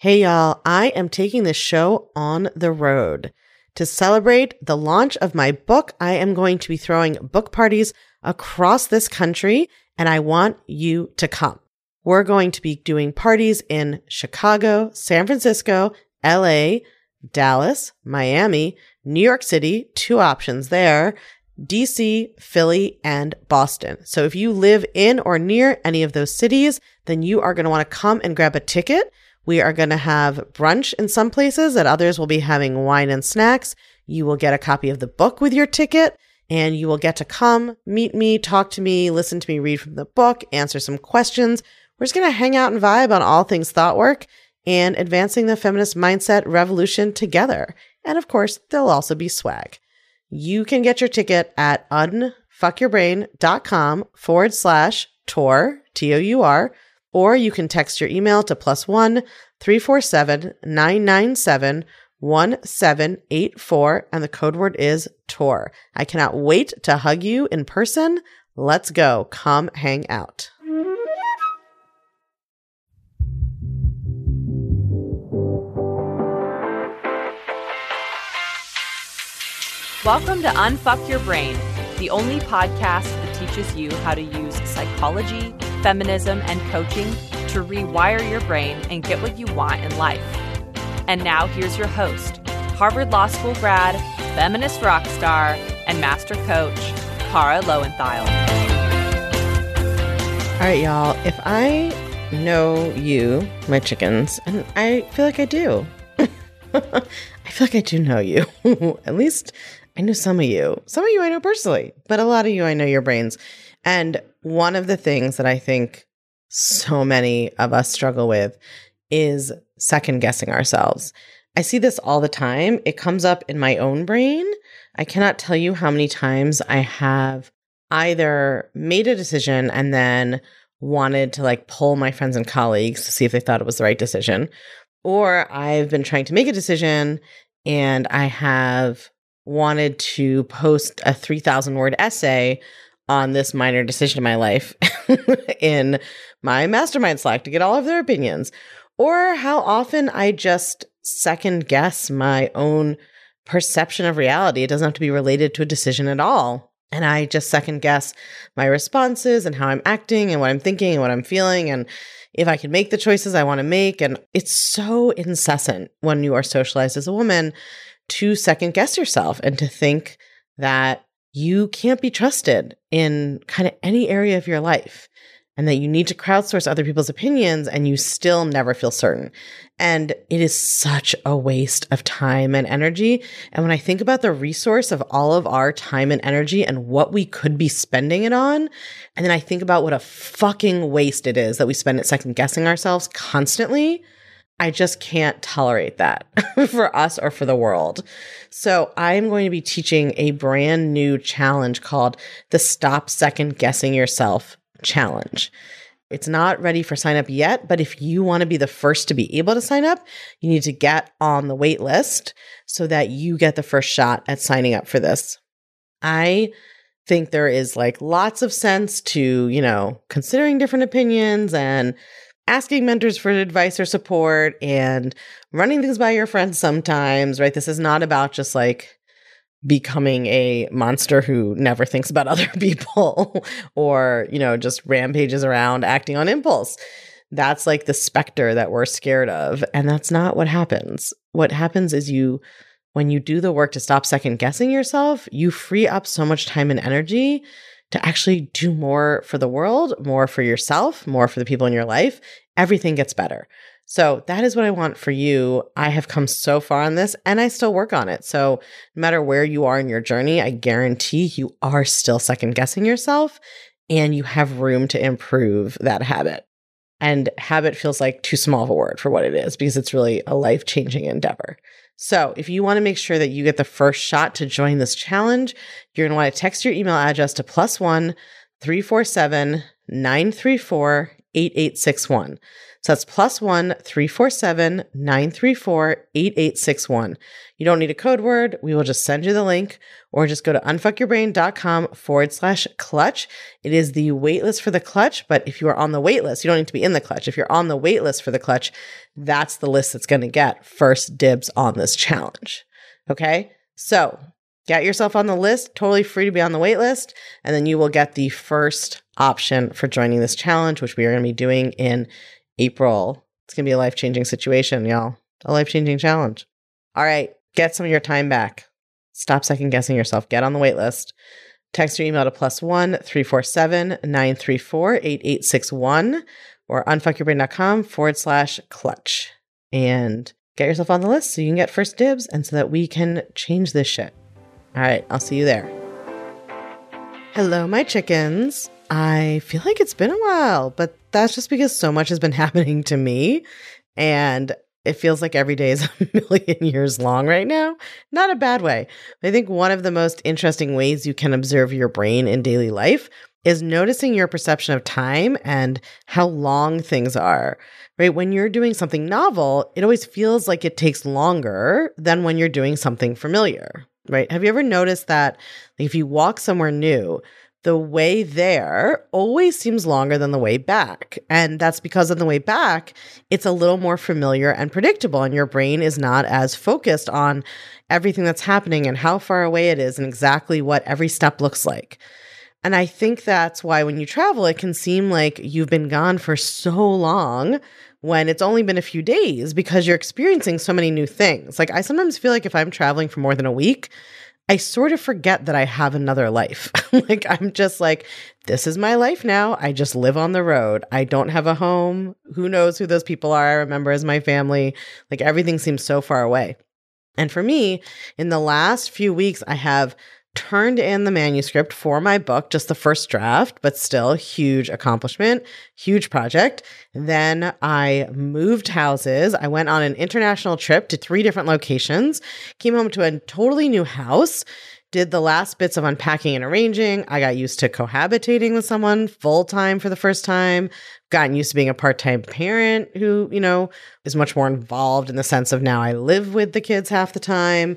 Hey y'all, I am taking this show on the road. To celebrate the launch of my book, I am going to be throwing book parties across this country, and I want you to come. We're going to be doing parties in Chicago, San Francisco, LA, Dallas, Miami, New York City, 2 options there, DC, Philly, and Boston. So if you live in or near any of those cities, then you are going to want to come and grab a ticket. We are going to have brunch in some places, at others we'll be having wine and snacks. You will get a copy of the book with your ticket, and you will get to come, meet me, talk to me, listen to me read from the book, answer some questions. We're just going to hang out and vibe on all things thought work and advancing the feminist mindset revolution together. And of course, there'll also be swag. You can get your ticket at unfuckyourbrain.com/tour, T-O-U-R, or you can text your email to +1 347 997 1784, and the code word is TOUR. I cannot wait to hug you in person. Let's go. Come hang out. Welcome to Unfuck Your Brain, the only podcast that teaches you how to use psychology, feminism, and coaching to rewire your brain and get what you want in life. And now here's your host, Harvard Law School grad, feminist rock star, and master coach, Kara Loewentheil. All right, y'all. If I know you, my chickens, and I feel like I do. I feel like I do know you. At least I know some of you. Some of you I know personally, but a lot of you I know your brains. And one of the things that I think so many of us struggle with is second guessing ourselves. I see this all the time. It comes up in my own brain. I cannot tell you how many times I have either made a decision and then wanted to pull my friends and colleagues to see if they thought it was the right decision, or I've been trying to make a decision and I have wanted to post a 3,000-word essay on this minor decision in my life in my mastermind Slack to get all of their opinions, or how often I just second guess my own perception of reality. It doesn't have to be related to a decision at all. And I just second guess my responses and how I'm acting and what I'm thinking and what I'm feeling and if I can make the choices I want to make. And it's so incessant when you are socialized as a woman to second guess yourself and to think that you can't be trusted in kind of any area of your life and that you need to crowdsource other people's opinions and you still never feel certain. And it is such a waste of time and energy. And when I think about the resource of all of our time and energy and what we could be spending it on, and then I think about what a fucking waste it is that we spend it second guessing ourselves constantly, I just can't tolerate that for us or for the world. So I'm going to be teaching a brand new challenge called the Stop Second Guessing Yourself Challenge. It's not ready for sign up yet, but if you want to be the first to be able to sign up, you need to get on the wait list so that you get the first shot at signing up for this. I think there is lots of sense to, considering different opinions and asking mentors for advice or support and running things by your friends sometimes, right? This is not about just becoming a monster who never thinks about other people or, just rampages around acting on impulse. That's the specter that we're scared of. And that's not what happens. What happens is when you do the work to stop second guessing yourself, you free up so much time and energy to actually do more for the world, more for yourself, more for the people in your life. Everything gets better. So that is what I want for you. I have come so far on this and I still work on it. So no matter where you are in your journey, I guarantee you are still second guessing yourself and you have room to improve that habit. And habit feels like too small of a word for what it is because it's really a life-changing endeavor. So if you want to make sure that you get the first shot to join this challenge, you're going to want to text your email address to +1 347 934 8861. So that's +1 347 934 8861. You don't need a code word. We will just send you the link, or just go to unfuckyourbrain.com/clutch. It is the waitlist for the clutch, but if you are on the waitlist, you don't need to be in the clutch. If you're on the waitlist for the clutch, that's the list that's going to get first dibs on this challenge. Okay? So get yourself on the list, totally free to be on the wait list, and then you will get the first option for joining this challenge, which we are going to be doing in April. It's going to be a life-changing situation, y'all. A life-changing challenge. All right, get some of your time back. Stop second-guessing yourself. Get on the wait list. Text your email to +1 347 934 8861 or unfuckyourbrain.com/clutch and get yourself on the list so you can get first dibs and so that we can change this shit. All right, I'll see you there. Hello, my chickens. I feel like it's been a while, but that's just because so much has been happening to me, and it feels like every day is a million years long right now. Not a bad way. I think one of the most interesting ways you can observe your brain in daily life is noticing your perception of time and how long things are, right? When you're doing something novel, it always feels like it takes longer than when you're doing something familiar, right? Have you ever noticed that if you walk somewhere new, the way there always seems longer than the way back? And that's because on the way back, it's a little more familiar and predictable, and your brain is not as focused on everything that's happening and how far away it is and exactly what every step looks like. And I think that's why when you travel, it can seem like you've been gone for so long when it's only been a few days because you're experiencing so many new things. Like, I sometimes feel like if I'm traveling for more than a week, I sort of forget that I have another life. Like, I'm just like, this is my life now. I just live on the road. I don't have a home. Who knows who those people are I remember as my family? Like, everything seems so far away. And for me, in the last few weeks, I have turned in the manuscript for my book, just the first draft, but still huge accomplishment, huge project. Then I moved houses. I went on an international trip to 3 different locations, came home to a totally new house, did the last bits of unpacking and arranging. I got used to cohabitating with someone full-time for the first time, gotten used to being a part-time parent who, is much more involved in the sense of now I live with the kids half the time.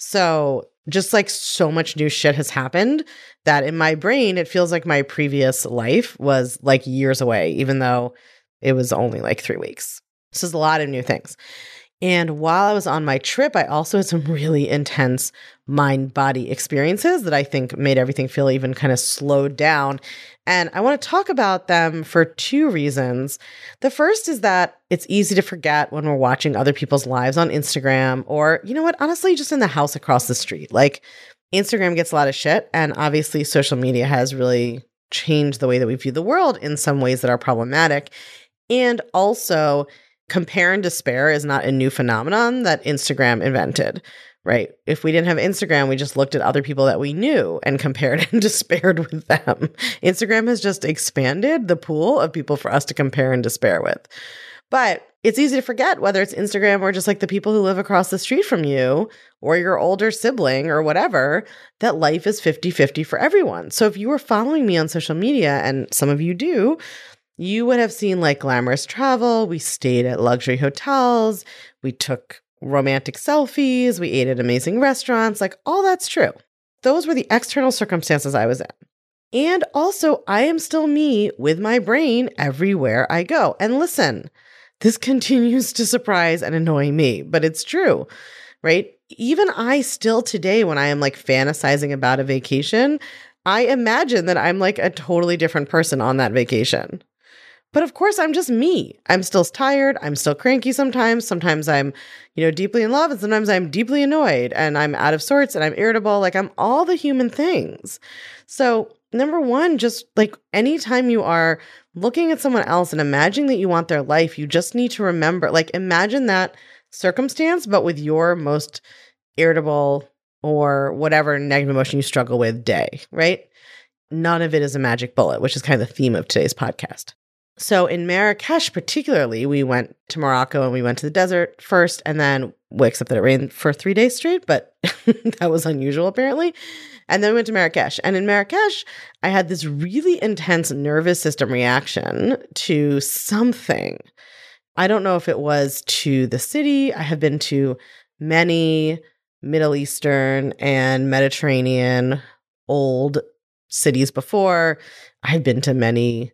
So just like so much new shit has happened that in my brain, it feels like my previous life was like years away, even though it was only like 3 weeks. So there's a lot of new things. And while I was on my trip, I also had some really intense mind-body experiences that I think made everything feel even kind of slowed down. And I want to talk about them for 2 reasons. The first is that it's easy to forget when we're watching other people's lives on Instagram or, honestly, just in the house across the street. Like, Instagram gets a lot of shit, and obviously social media has really changed the way that we view the world in some ways that are problematic. And also, compare and despair is not a new phenomenon that Instagram invented, right? If we didn't have Instagram, we just looked at other people that we knew and compared and despaired with them. Instagram has just expanded the pool of people for us to compare and despair with. But it's easy to forget whether it's Instagram or just like the people who live across the street from you or your older sibling or whatever, that life is 50-50 for everyone. So if you were following me on social media, and some of you do, you would have seen like glamorous travel. We stayed at luxury hotels. We took romantic selfies. We ate at amazing restaurants. Like, all that's true. Those were the external circumstances I was in. And also, I am still me with my brain everywhere I go. And listen, this continues to surprise and annoy me, but it's true, right? Even I still today, when I am like fantasizing about a vacation, I imagine that I'm like a totally different person on that vacation. But of course, I'm just me. I'm still tired. I'm still cranky sometimes. Sometimes I'm, deeply in love, and sometimes I'm deeply annoyed and I'm out of sorts and I'm irritable. Like, I'm all the human things. So number one, just like anytime you are looking at someone else and imagining that you want their life, you just need to remember, like, imagine that circumstance, but with your most irritable or whatever negative emotion you struggle with day, right? None of it is a magic bullet, which is kind of the theme of today's podcast. So in Marrakesh, particularly, we went to Morocco and we went to the desert first, and then, except that it rained for 3 days straight, but that was unusual apparently. And then we went to Marrakesh. And in Marrakesh, I had this really intense nervous system reaction to something. I don't know if it was to the city. I have been to many Middle Eastern and Mediterranean old cities before. I've been to many,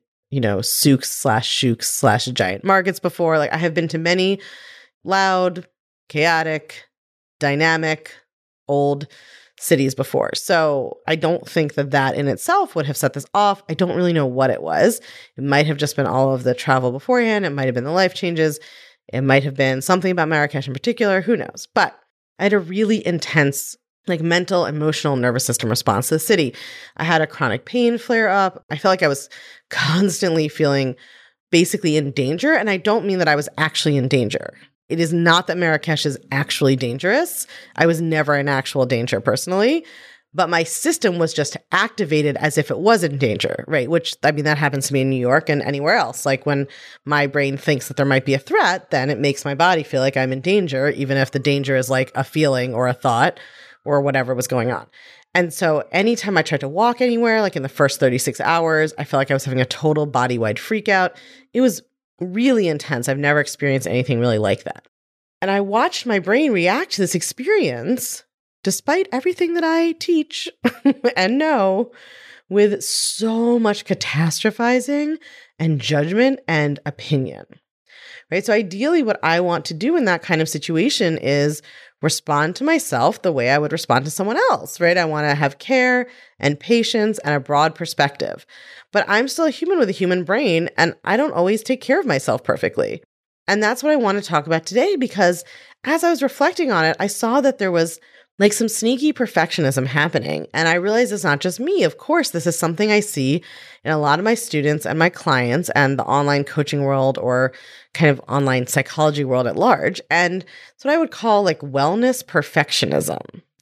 souks/shooks/giant markets before. Like I have been to many loud, chaotic, dynamic, old cities before. So I don't think that in itself would have set this off. I don't really know what it was. It might have just been all of the travel beforehand. It might have been the life changes. It might have been something about Marrakesh in particular. Who knows? But I had a really intense mental, emotional, nervous system response to the city. I had a chronic pain flare up. I felt like I was constantly feeling basically in danger. And I don't mean that I was actually in danger. It is not that Marrakesh is actually dangerous. I was never in actual danger personally, but my system was just activated as if it was in danger, right? Which, that happens to me in New York and anywhere else. Like when my brain thinks that there might be a threat, then it makes my body feel like I'm in danger, even if the danger is like a feeling or a thought or whatever was going on. And so anytime I tried to walk anywhere, like in the first 36 hours, I felt like I was having a total body-wide freak out. It was really intense. I've never experienced anything really like that. And I watched my brain react to this experience, despite everything that I teach and know, with so much catastrophizing and judgment and opinion, right? So ideally, what I want to do in that kind of situation is respond to myself the way I would respond to someone else, right? I want to have care and patience and a broad perspective. But I'm still a human with a human brain, and I don't always take care of myself perfectly. And that's what I want to talk about today, because as I was reflecting on it, I saw that there was like some sneaky perfectionism happening. And I realized it's not just me. Of course, this is something I see in a lot of my students and my clients and the online coaching world or kind of online psychology world at large. And it's what I would call like wellness perfectionism.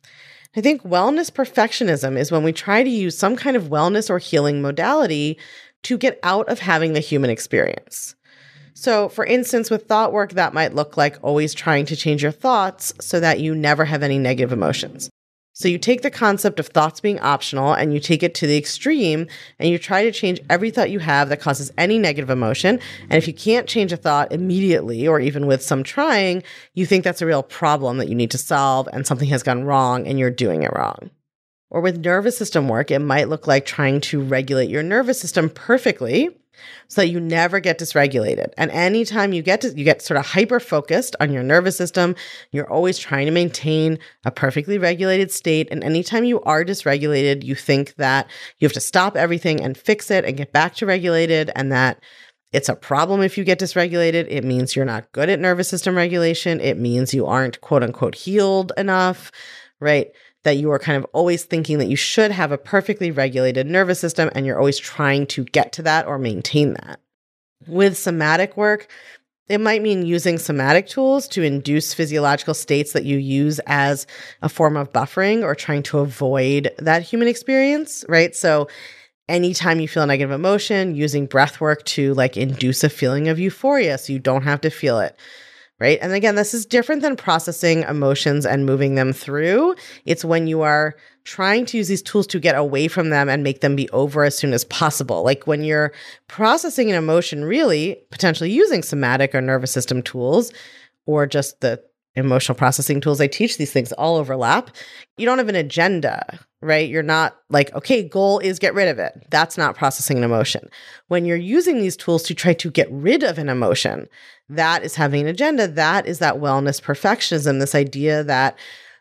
I think wellness perfectionism is when we try to use some kind of wellness or healing modality to get out of having the human experience. So, for instance, with thought work, that might look like always trying to change your thoughts so that you never have any negative emotions. So you take the concept of thoughts being optional and you take it to the extreme and you try to change every thought you have that causes any negative emotion. And if you can't change a thought immediately or even with some trying, you think that's a real problem that you need to solve and something has gone wrong and you're doing it wrong. Or with nervous system work, it might look like trying to regulate your nervous system perfectly so that you never get dysregulated. And anytime you get sort of hyper-focused on your nervous system, you're always trying to maintain a perfectly regulated state. And anytime you are dysregulated, you think that you have to stop everything and fix it and get back to regulated, and that it's a problem if you get dysregulated. It means you're not good at nervous system regulation. It means you aren't quote unquote healed enough, right? That you are kind of always thinking that you should have a perfectly regulated nervous system and you're always trying to get to that or maintain that. With somatic work, it might mean using somatic tools to induce physiological states that you use as a form of buffering or trying to avoid that human experience, right? So anytime you feel a negative emotion, using breath work to like induce a feeling of euphoria so you don't have to feel it. Right. And again, this is different than processing emotions and moving them through. It's when you are trying to use these tools to get away from them and make them be over as soon as possible. Like when you're processing an emotion, really potentially using somatic or nervous system tools or just the emotional processing tools I teach, these things all overlap. You don't have an agenda, right? You're not like, okay, goal is get rid of it. That's not processing an emotion. When you're using these tools to try to get rid of an emotion, that is having an agenda. That is that wellness perfectionism, this idea that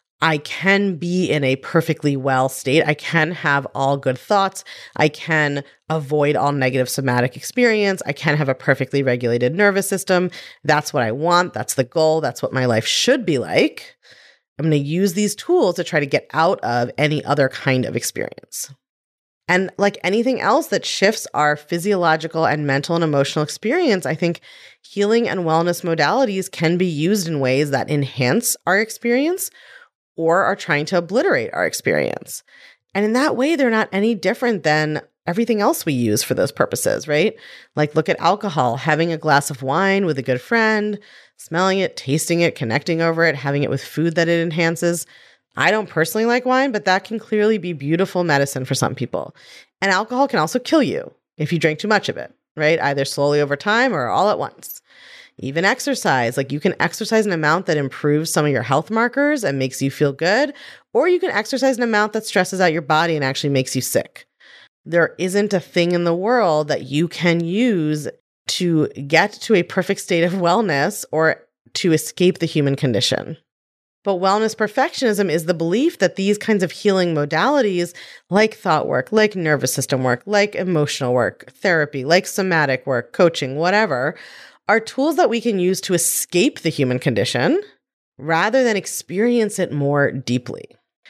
I can be in a perfectly well state. I can have all good thoughts. I can avoid all negative somatic experience. I can have a perfectly regulated nervous system. That's what I want. That's the goal. That's what my life should be like. I'm going to use these tools to try to get out of any other kind of experience. And like anything else that shifts our physiological and mental and emotional experience, I think healing and wellness modalities can be used in ways that enhance our experience or are trying to obliterate our experience. And in that way, they're not any different than everything else we use for those purposes, right? Like look at alcohol, having a glass of wine with a good friend, smelling it, tasting it, connecting over it, having it with food that it enhances. I don't personally like wine, but that can clearly be beautiful medicine for some people. And alcohol can also kill you if you drink too much of it, right? Either slowly over time or all at once. Even exercise, like you can exercise an amount that improves some of your health markers and makes you feel good, or you can exercise an amount that stresses out your body and actually makes you sick. There isn't a thing in the world that you can use to get to a perfect state of wellness or to escape the human condition. But wellness perfectionism is the belief that these kinds of healing modalities, like thought work, like nervous system work, like emotional work, therapy, like somatic work, coaching, whatever, are tools that we can use to escape the human condition rather than experience it more deeply.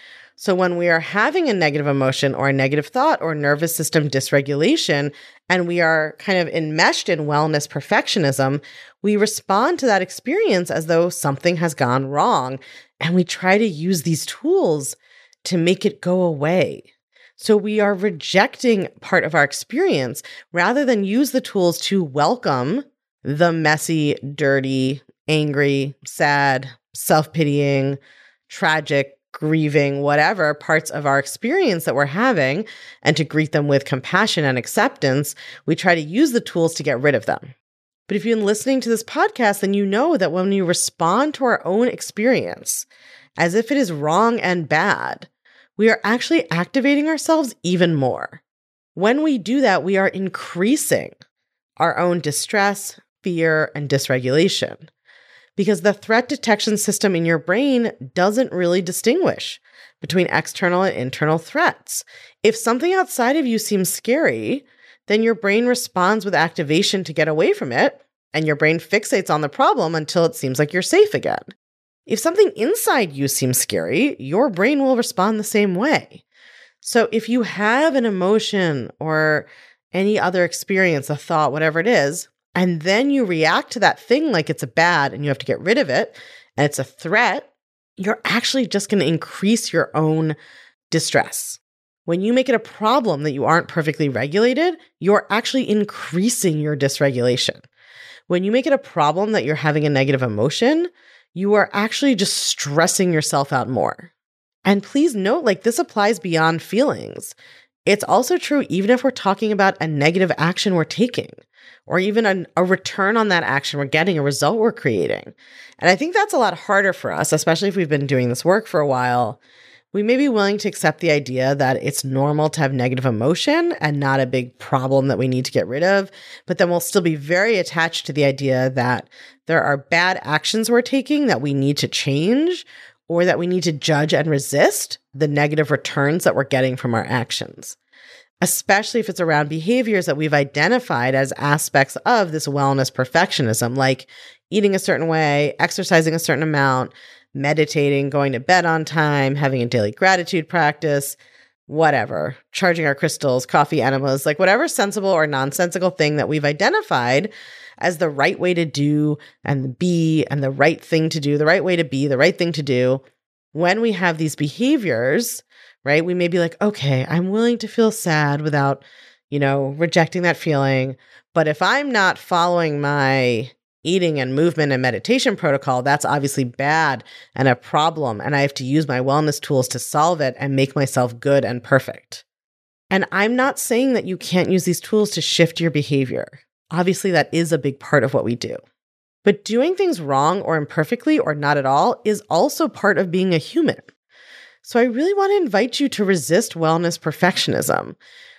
So when we are having a negative emotion or a negative thought or nervous system dysregulation, and we are kind of enmeshed in wellness perfectionism, we respond to that experience as though something has gone wrong, and we try to use these tools to make it go away. So we are rejecting part of our experience rather than use the tools to welcome the messy, dirty, angry, sad, self-pitying, tragic, grieving, whatever parts of our experience that we're having, and to greet them with compassion and acceptance. We try to use the tools to get rid of them. But if you've been listening to this podcast, then you know that when we respond to our own experience as if it is wrong and bad, we are actually activating ourselves even more. When we do that, we are increasing our own distress, fear, and dysregulation, because the threat detection system in your brain doesn't really distinguish between external and internal threats. If something outside of you seems scary, then your brain responds with activation to get away from it, and your brain fixates on the problem until it seems like you're safe again. If something inside you seems scary, your brain will respond the same way. So if you have an emotion or any other experience, a thought, whatever it is, and then you react to that thing like it's a bad and you have to get rid of it, and it's a threat, you're actually just going to increase your own distress. When you make it a problem that you aren't perfectly regulated, you're actually increasing your dysregulation. When you make it a problem that you're having a negative emotion, you are actually just stressing yourself out more. And please note, like, this applies beyond feelings. It's also true even if we're talking about a negative action we're taking, or even a return on that action we're getting, a result we're creating. And I think that's a lot harder for us, especially if we've been doing this work for a while. We may be willing to accept the idea that it's normal to have negative emotion and not a big problem that we need to get rid of, but then we'll still be very attached to the idea that there are bad actions we're taking that we need to change, or that we need to judge and resist the negative returns that we're getting from our actions, especially if it's around behaviors that we've identified as aspects of this wellness perfectionism, like eating a certain way, exercising a certain amount, meditating, going to bed on time, having a daily gratitude practice, whatever, charging our crystals, coffee enemas, like whatever sensible or nonsensical thing that we've identified as the right way to do and be and the right thing to do, the right way to be, the right thing to do. When we have these behaviors, right, we may be like, okay, I'm willing to feel sad without, rejecting that feeling. But if I'm not following my eating and movement and meditation protocol, that's obviously bad and a problem. And I have to use my wellness tools to solve it and make myself good and perfect. And I'm not saying that you can't use these tools to shift your behavior. Obviously, that is a big part of what we do. But doing things wrong or imperfectly or not at all is also part of being a human. So I really want to invite you to resist wellness perfectionism.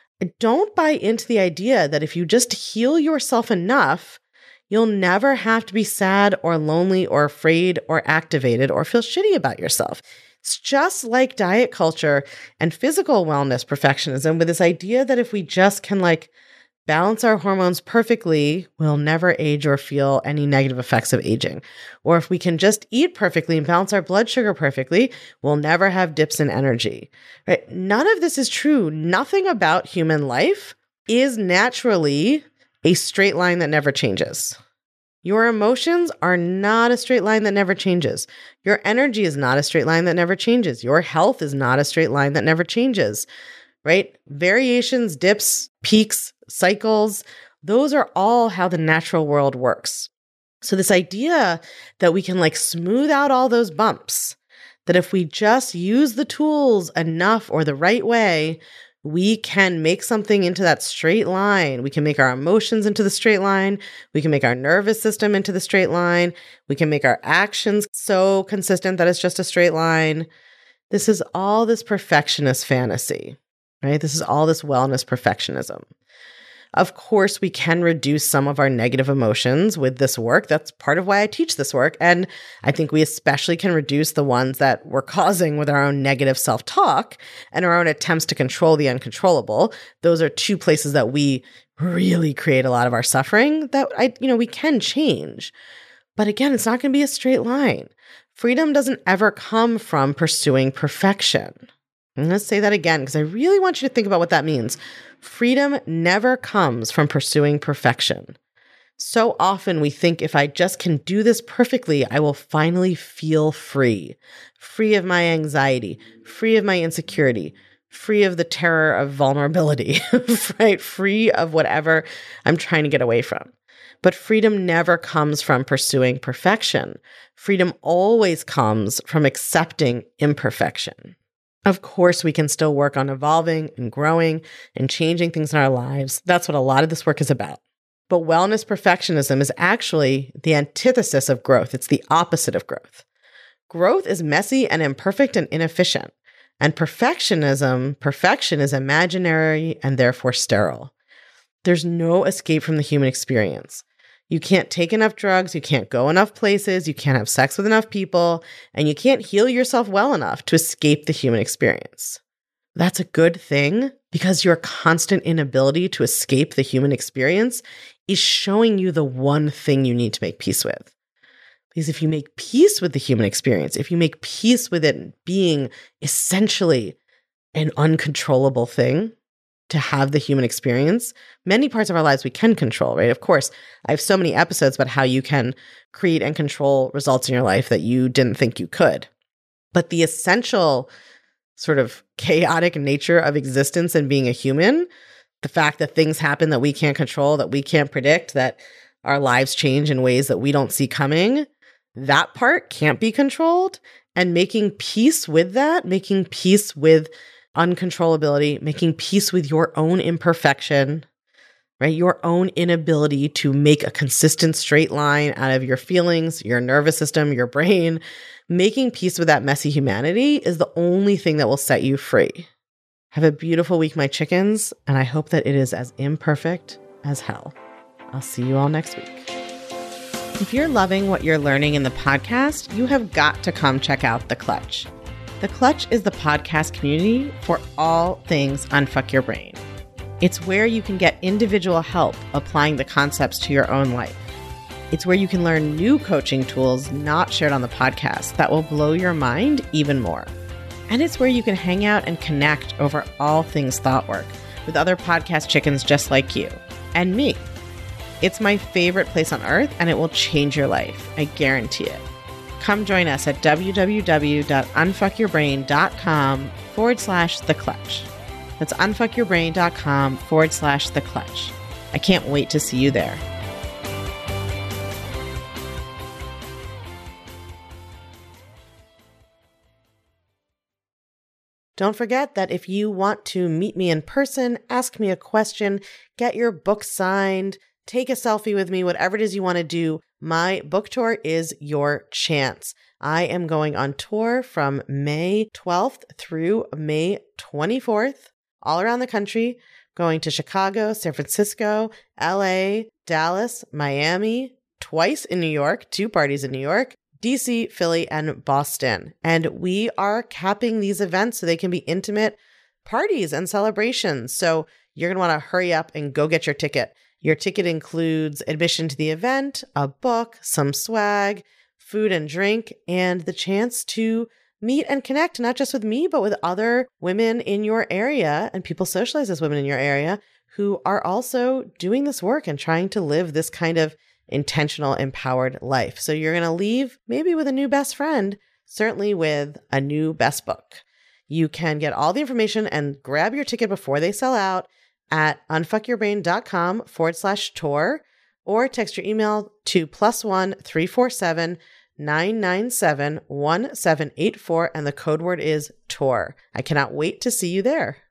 Don't buy into the idea that if you just heal yourself enough, you'll never have to be sad or lonely or afraid or activated or feel shitty about yourself. It's just like diet culture and physical wellness perfectionism, with this idea that if we just can balance our hormones perfectly, we'll never age or feel any negative effects of aging. Or if we can just eat perfectly and balance our blood sugar perfectly, we'll never have dips in energy. Right? None of this is true. Nothing about human life is naturally a straight line that never changes. Your emotions are not a straight line that never changes. Your energy is not a straight line that never changes. Your health is not a straight line that never changes, right? Variations, dips, peaks, cycles, those are all how the natural world works. So this idea that we can smooth out all those bumps, that if we just use the tools enough or the right way, We can make something into that straight line. We can make our emotions into the straight line. We can make our nervous system into the straight line. We can make our actions so consistent that it's just a straight line. This is all this perfectionist fantasy, right? This is all this wellness perfectionism. Of course, we can reduce some of our negative emotions with this work. That's part of why I teach this work. And I think we especially can reduce the ones that we're causing with our own negative self-talk and our own attempts to control the uncontrollable. Those are two places that we really create a lot of our suffering that we can change. But again, it's not going to be a straight line. Freedom doesn't ever come from pursuing perfection. I'm going to say that again because I really want you to think about what that means. Freedom never comes from pursuing perfection. So often we think if I just can do this perfectly, I will finally feel free of my anxiety, free of my insecurity, free of the terror of vulnerability, right? Free of whatever I'm trying to get away from. But freedom never comes from pursuing perfection. Freedom always comes from accepting imperfection. Of course, we can still work on evolving and growing and changing things in our lives. That's what a lot of this work is about. But wellness perfectionism is actually the antithesis of growth. It's the opposite of growth. Growth is messy and imperfect and inefficient. And perfection is imaginary and therefore sterile. There's no escape from the human experience. You can't take enough drugs, you can't go enough places, you can't have sex with enough people, and you can't heal yourself well enough to escape the human experience. That's a good thing because your constant inability to escape the human experience is showing you the one thing you need to make peace with. Because if you make peace with the human experience, if you make peace with it being essentially an uncontrollable thing, to have the human experience, many parts of our lives we can control, right? Of course, I have so many episodes about how you can create and control results in your life that you didn't think you could. But the essential sort of chaotic nature of existence and being a human, the fact that things happen that we can't control, that we can't predict, that our lives change in ways that we don't see coming, that part can't be controlled. And making peace with that, making peace with uncontrollability, making peace with your own imperfection, right? Your own inability to make a consistent straight line out of your feelings, your nervous system, your brain, making peace with that messy humanity is the only thing that will set you free. Have a beautiful week, my chickens, and I hope that it is as imperfect as hell. I'll see you all next week. If you're loving what you're learning in the podcast, you have got to come check out The Clutch. The Clutch is the podcast community for all things Unfuck Your Brain. It's where you can get individual help applying the concepts to your own life. It's where you can learn new coaching tools not shared on the podcast that will blow your mind even more. And it's where you can hang out and connect over all things thought work with other podcast chickens just like you and me. It's my favorite place on earth, and it will change your life. I guarantee it. Come join us at www.unfuckyourbrain.com/The Clutch. That's unfuckyourbrain.com/The Clutch. I can't wait to see you there. Don't forget that if you want to meet me in person, ask me a question, get your book signed, take a selfie with me, whatever it is you want to do, my book tour is your chance. I am going on tour from May 12th through May 24th, all around the country, going to Chicago, San Francisco, LA, Dallas, Miami, twice in New York, 2 parties in New York, DC, Philly, and Boston. And we are capping these events so they can be intimate parties and celebrations. So you're going to want to hurry up and go get your ticket. Your ticket includes admission to the event, a book, some swag, food and drink, and the chance to meet and connect, not just with me, but with other women in your area and people socialized as women in your area who are also doing this work and trying to live this kind of intentional, empowered life. So you're going to leave maybe with a new best friend, certainly with a new best book. You can get all the information and grab your ticket before they sell out at unfuckyourbrain.com/tour or text your email to +1 347 997 1784 and the code word is tour. I cannot wait to see you there.